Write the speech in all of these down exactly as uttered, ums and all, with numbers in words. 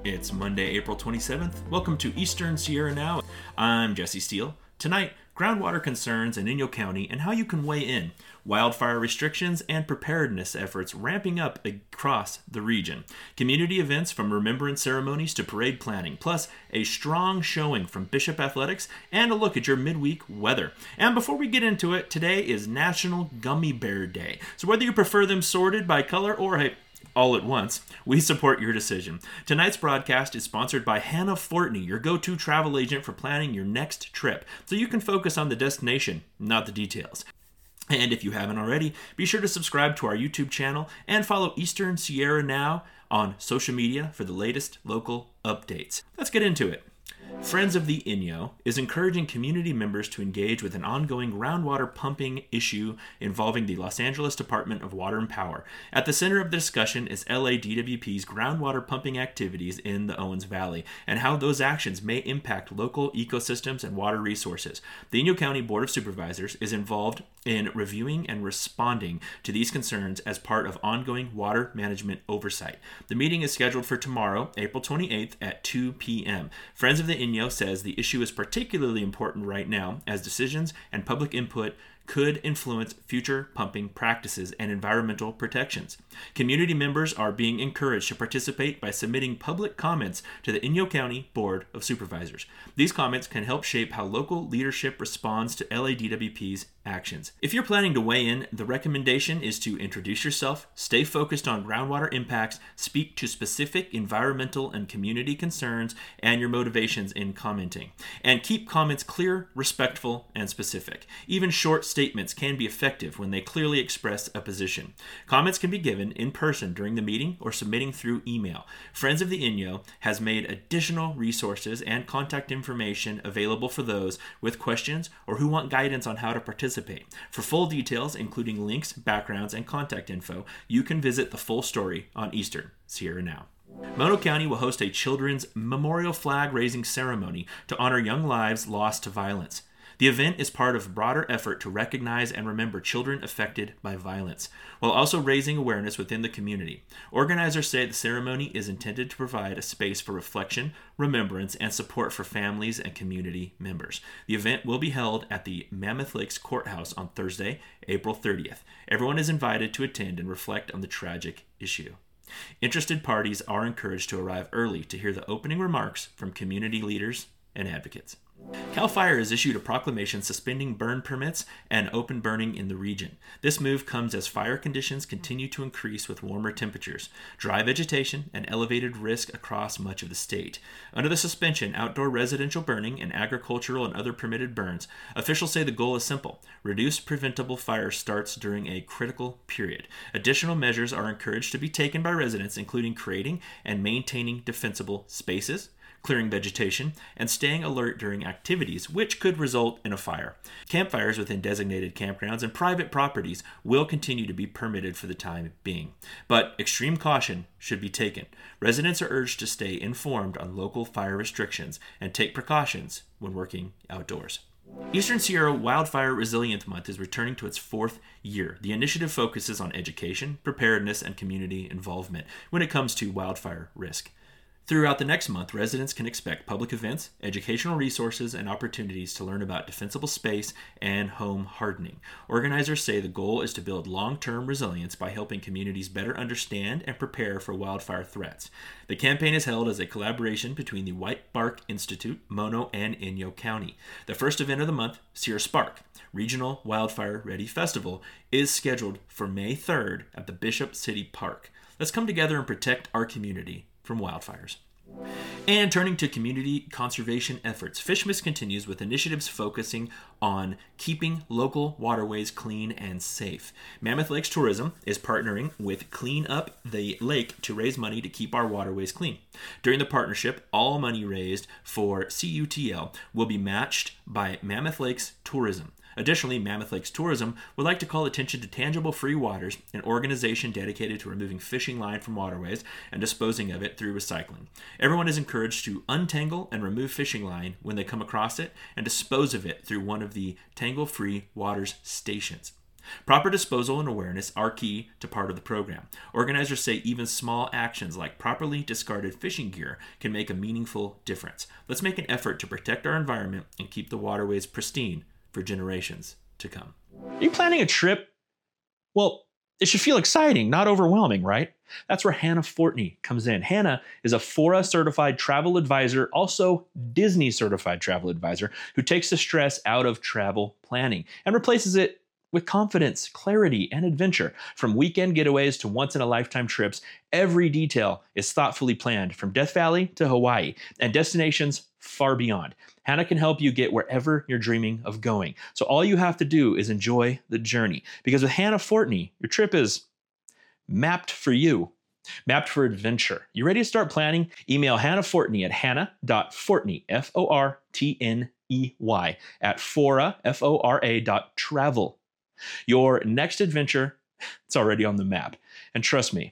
It's Monday, April twenty-seventh. Welcome to Eastern Sierra Now. I'm Jesse Steele. Tonight, groundwater concerns in Inyo County and how you can weigh in, wildfire restrictions and preparedness efforts ramping up across the region, community events from remembrance ceremonies to parade planning, plus a strong showing from Bishop Athletics and a look at your midweek weather. And before we get into it, today is National Gummy Bear Day. So whether you prefer them sorted by color or hey, all at once, we support your decision. Tonight's broadcast is sponsored by Hannah Fortney, your go-to travel agent for planning your next trip, so you can focus on the destination, not the details. And if you haven't already, be sure to subscribe to our YouTube channel and follow Eastern Sierra Now on social media for the latest local updates. Let's get into it. Friends of the Inyo is encouraging community members to engage with an ongoing groundwater pumping issue involving the Los Angeles Department of Water and Power. At the center of the discussion is L A D W P's groundwater pumping activities in the Owens Valley and how those actions may impact local ecosystems and water resources. The Inyo County Board of Supervisors is involved in reviewing and responding to these concerns as part of ongoing water management oversight. The meeting is scheduled for tomorrow, April twenty-eighth at two p.m. Friends of the Inyo says the issue is particularly important right now as decisions and public input could influence future pumping practices and environmental protections. Community members are being encouraged to participate by submitting public comments to the Inyo County Board of Supervisors. These comments can help shape how local leadership responds to L A D W P's actions. If you're planning to weigh in, the recommendation is to introduce yourself, stay focused on groundwater impacts, speak to specific environmental and community concerns, and your motivations in commenting. And keep comments clear, respectful, and specific. Even short statements can be effective when they clearly express a position. Comments can be given in person during the meeting or submitting through email. Friends of the Inyo has made additional resources and contact information available for those with questions or who want guidance on how to participate. For full details, including links, backgrounds, and contact info, you can visit the full story on Eastern Sierra Now. Mono County will host a children's memorial flag raising ceremony to honor young lives lost to violence. The event is part of a broader effort to recognize and remember children affected by violence, while also raising awareness within the community. Organizers say the ceremony is intended to provide a space for reflection, remembrance, and support for families and community members. The event will be held at the Mammoth Lakes Courthouse on Thursday, April thirtieth. Everyone is invited to attend and reflect on the tragic issue. Interested parties are encouraged to arrive early to hear the opening remarks from community leaders and advocates. CAL FIRE has issued a proclamation suspending burn permits and open burning in the region. This move comes as fire conditions continue to increase with warmer temperatures, dry vegetation, and elevated risk across much of the state. Under the suspension, outdoor residential burning and agricultural and other permitted burns, officials say the goal is simple: reduce preventable fire starts during a critical period. Additional measures are encouraged to be taken by residents, including creating and maintaining defensible spaces, clearing vegetation, and staying alert during activities which could result in a fire. Campfires within designated campgrounds and private properties will continue to be permitted for the time being, but extreme caution should be taken. Residents are urged to stay informed on local fire restrictions and take precautions when working outdoors. Eastern Sierra Wildfire Resilience Month is returning to its fourth year. The initiative focuses on education, preparedness, and community involvement when it comes to wildfire risk. Throughout the next month, residents can expect public events, educational resources, and opportunities to learn about defensible space and home hardening. Organizers say the goal is to build long-term resilience by helping communities better understand and prepare for wildfire threats. The campaign is held as a collaboration between the White Bark Institute, Mono, and Inyo County. The first event of the month, Sierra Spark, Regional Wildfire Ready Festival, is scheduled for May third at the Bishop City Park. Let's come together and protect our community from wildfires. And turning to community conservation efforts, Fishmas continues with initiatives focusing on keeping local waterways clean and safe. Mammoth Lakes Tourism is partnering with Clean Up the Lake to raise money to keep our waterways clean. During the partnership, all money raised for C U T L will be matched by Mammoth Lakes Tourism. Additionally, Mammoth Lakes Tourism would like to call attention to Tangible Free Waters, an organization dedicated to removing fishing line from waterways and disposing of it through recycling. Everyone is encouraged to untangle and remove fishing line when they come across it and dispose of it through one of the Tangle Free Waters stations. Proper disposal and awareness are key to part of the program. Organizers say even small actions like properly discarded fishing gear can make a meaningful difference. Let's make an effort to protect our environment and keep the waterways pristine for generations to come. Are you planning a trip? Well, it should feel exciting, not overwhelming, right? That's where Hannah Fortney comes in. Hannah is a Fora certified travel advisor, also Disney certified travel advisor, who takes the stress out of travel planning and replaces it with confidence, clarity, and adventure. From weekend getaways to once-in-a-lifetime trips, every detail is thoughtfully planned from Death Valley to Hawaii and destinations far beyond. Hannah can help you get wherever you're dreaming of going. So all you have to do is enjoy the journey. Because with Hannah Fortney, your trip is mapped for you, mapped for adventure. You ready to start planning? Email Hannah Fortney at hannah dot fortney, F O R T N E Y, at Fora, F O R A dot travel. Your next adventure, it's already on the map. And trust me,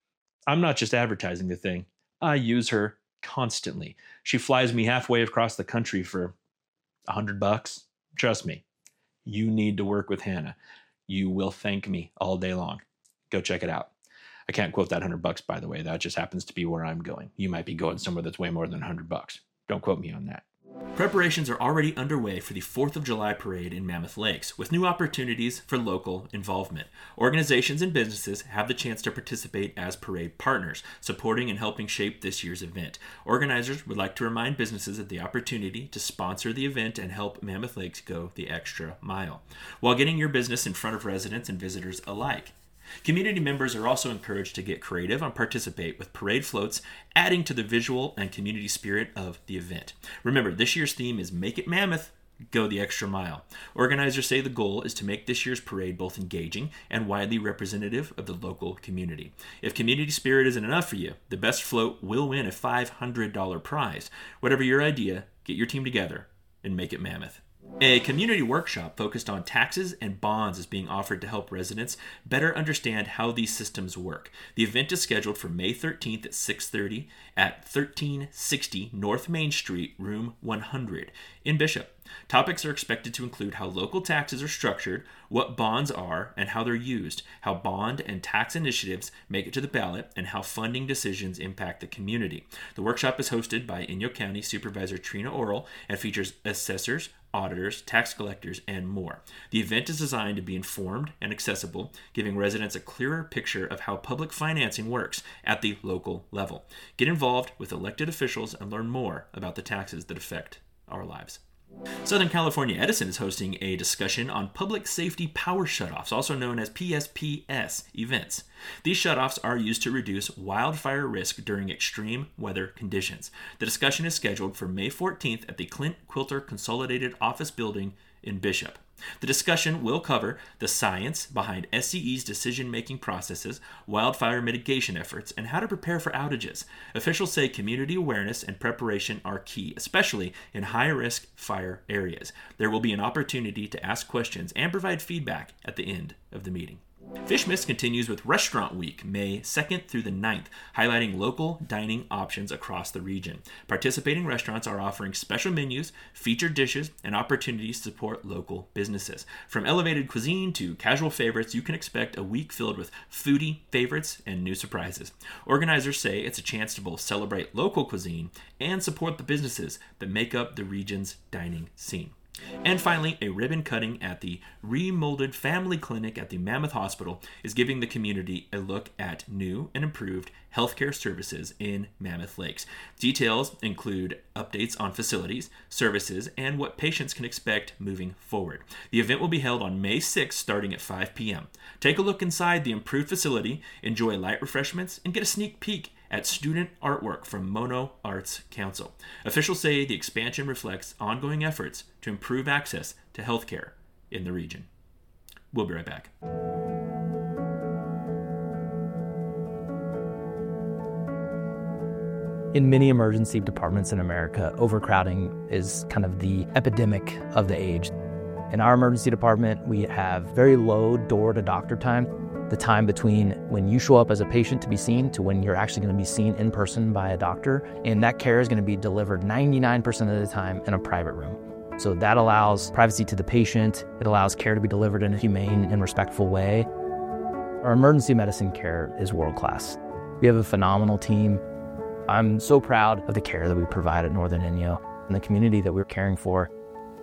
I'm not just advertising the thing. I use her constantly. She flies me halfway across the country for a hundred bucks. Trust me, you need to work with Hannah. You will thank me all day long. Go check it out. I can't quote that hundred bucks, by the way. That just happens to be where I'm going. You might be going somewhere that's way more than a hundred bucks. Don't quote me on that. Preparations are already underway for the fourth of July parade in Mammoth Lakes, with new opportunities for local involvement. Organizations and businesses have the chance to participate as parade partners, supporting and helping shape this year's event. Organizers would like to remind businesses of the opportunity to sponsor the event and help Mammoth Lakes go the extra mile, while getting your business in front of residents and visitors alike. Community members are also encouraged to get creative and participate with parade floats, adding to the visual and community spirit of the event. Remember, this year's theme is Make It Mammoth, Go the Extra Mile. Organizers say the goal is to make this year's parade both engaging and widely representative of the local community. If community spirit isn't enough for you, the best float will win a five hundred dollars prize. Whatever your idea, get your team together and make it Mammoth. A community workshop focused on taxes and bonds is being offered to help residents better understand how these systems work. The event is scheduled for May thirteenth at six thirty at thirteen sixty North Main Street, room one hundred in Bishop. Topics are expected to include how local taxes are structured, what bonds are and how they're used, how bond and tax initiatives make it to the ballot, and how funding decisions impact the community. The workshop is hosted by Inyo County Supervisor Trina Orrell and features assessors, auditors, tax collectors, and more. The event is designed to be informed and accessible, giving residents a clearer picture of how public financing works at the local level. Get involved with elected officials and learn more about the taxes that affect our lives. Southern California Edison is hosting a discussion on public safety power shutoffs, also known as P S P S events. These shutoffs are used to reduce wildfire risk during extreme weather conditions. The discussion is scheduled for May fourteenth at the Clint Quilter Consolidated Office Building in Bishop. The discussion will cover the science behind S C E's decision-making processes, wildfire mitigation efforts, and how to prepare for outages. Officials say community awareness and preparation are key, especially in high-risk fire areas. There will be an opportunity to ask questions and provide feedback at the end of the meeting. Fishmas continues with Restaurant Week, May second through the ninth, highlighting local dining options across the region. Participating restaurants are offering special menus, featured dishes, and opportunities to support local businesses. From elevated cuisine to casual favorites, you can expect a week filled with foodie favorites and new surprises. Organizers say it's a chance to both celebrate local cuisine and support the businesses that make up the region's dining scene. And finally, a ribbon cutting at the remolded family clinic at the Mammoth Hospital is giving the community a look at new and improved healthcare services in Mammoth Lakes. Details include updates on facilities, services, and what patients can expect moving forward. The event will be held on May sixth starting at five p.m. Take a look inside the improved facility, enjoy light refreshments, and get a sneak peek at student artwork from Mono Arts Council. Officials say the expansion reflects ongoing efforts to improve access to healthcare in the region. We'll be right back. In many emergency departments in America, overcrowding is kind of the epidemic of the age. In our emergency department, we have very low door-to-doctor time. The time between when you show up as a patient to be seen to when you're actually going to be seen in person by a doctor. And that care is going to be delivered ninety-nine percent of the time in a private room. So that allows privacy to the patient. It allows care to be delivered in a humane and respectful way. Our emergency medicine care is world-class. We have a phenomenal team. I'm so proud of the care that we provide at Northern Inyo and the community that we're caring for.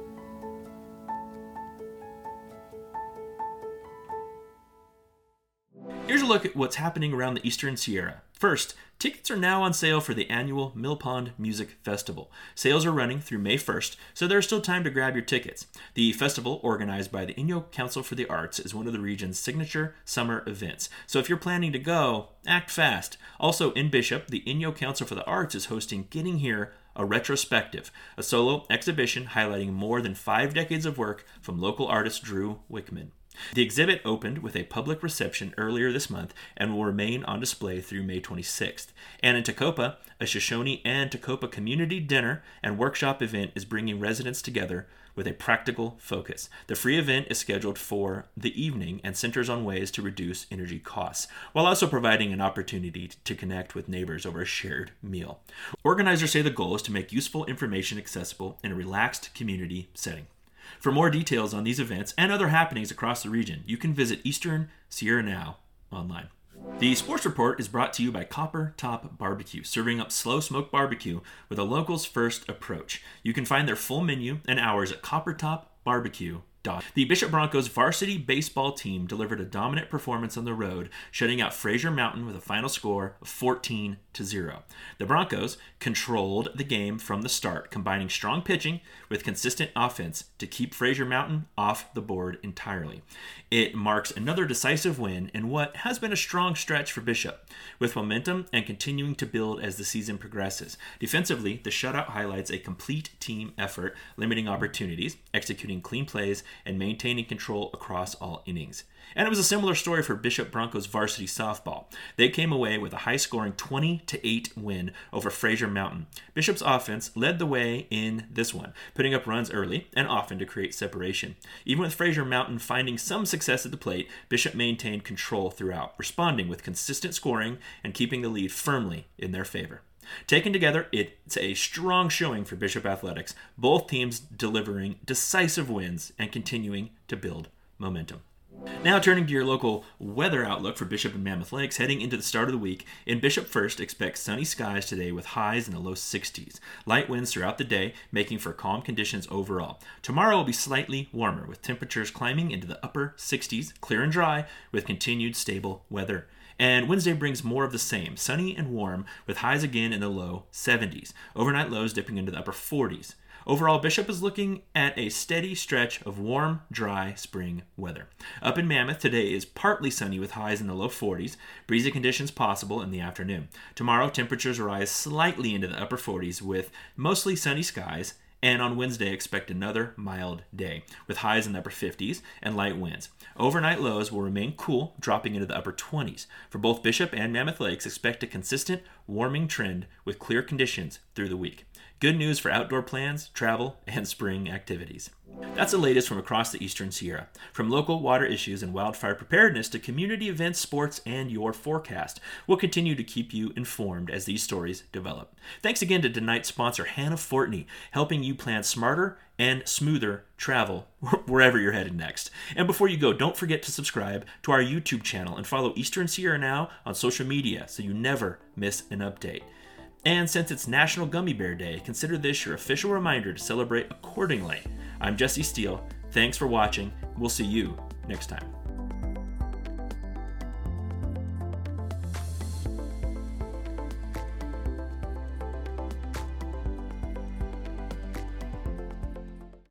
Here's a look at what's happening around the Eastern Sierra. First, tickets are now on sale for the annual Mill Pond Music Festival. Sales are running through May first, so there's still time to grab your tickets. The festival, organized by the Inyo Council for the Arts, is one of the region's signature summer events. So if you're planning to go, act fast. Also in Bishop, the Inyo Council for the Arts is hosting Getting Here, a retrospective, a solo exhibition highlighting more than five decades of work from local artist Drew Wickman. The exhibit opened with a public reception earlier this month and will remain on display through May twenty-sixth. And in Tecopa, a Shoshone and Tecopa community dinner and workshop event is bringing residents together with a practical focus. The free event is scheduled for the evening and centers on ways to reduce energy costs, while also providing an opportunity to connect with neighbors over a shared meal. Organizers say the goal is to make useful information accessible in a relaxed community setting. For more details on these events and other happenings across the region, you can visit Eastern Sierra Now online. The sports report is brought to you by Copper Top Barbecue, serving up slow smoke barbecue with a local's first approach. You can find their full menu and hours at copper top barbecue. The Bishop Broncos varsity baseball team delivered a dominant performance on the road, shutting out Fraser Mountain with a final score of fourteen to zero. The Broncos controlled the game from the start, combining strong pitching with consistent offense to keep Fraser Mountain off the board entirely. It marks another decisive win in what has been a strong stretch for Bishop, with momentum and continuing to build as the season progresses. Defensively, the shutout highlights a complete team effort, limiting opportunities, executing clean plays, and maintaining control across all innings. And it was a similar story for Bishop Broncos varsity softball. They came away with a high-scoring twenty to eight win over Fraser Mountain. Bishop's offense led the way in this one, putting up runs early and often to create separation. Even with Fraser Mountain finding some success at the plate, Bishop maintained control throughout, responding with consistent scoring and keeping the lead firmly in their favor. Taken together, it's a strong showing for Bishop Athletics, both teams delivering decisive wins and continuing to build momentum. Now turning to your local weather outlook for Bishop and Mammoth Lakes, heading into the start of the week. In Bishop First, expect sunny skies today with highs in the low sixties. Light winds throughout the day, making for calm conditions overall. Tomorrow will be slightly warmer, with temperatures climbing into the upper sixties, clear and dry, with continued stable weather. And Wednesday brings more of the same, sunny and warm, with highs again in the low seventies. Overnight lows dipping into the upper forties. Overall, Bishop is looking at a steady stretch of warm, dry spring weather. Up in Mammoth, today is partly sunny with highs in the low forties, breezy conditions possible in the afternoon. Tomorrow, temperatures rise slightly into the upper forties with mostly sunny skies, and on Wednesday, expect another mild day with highs in the upper fifties and light winds. Overnight lows will remain cool, dropping into the upper twenties. For both Bishop and Mammoth Lakes, expect a consistent warming trend with clear conditions through the week. Good news for outdoor plans, travel, and spring activities. That's the latest from across the Eastern Sierra. From local water issues and wildfire preparedness to community events, sports, and your forecast. We'll continue to keep you informed as these stories develop. Thanks again to tonight's sponsor, Hannah Fortney, helping you plan smarter and smoother travel wherever you're headed next. And before you go, don't forget to subscribe to our YouTube channel and follow Eastern Sierra Now on social media so you never miss an update. And since it's National Gummy Bear Day, consider this your official reminder to celebrate accordingly. I'm Jesse Steele. Thanks for watching. We'll see you next time.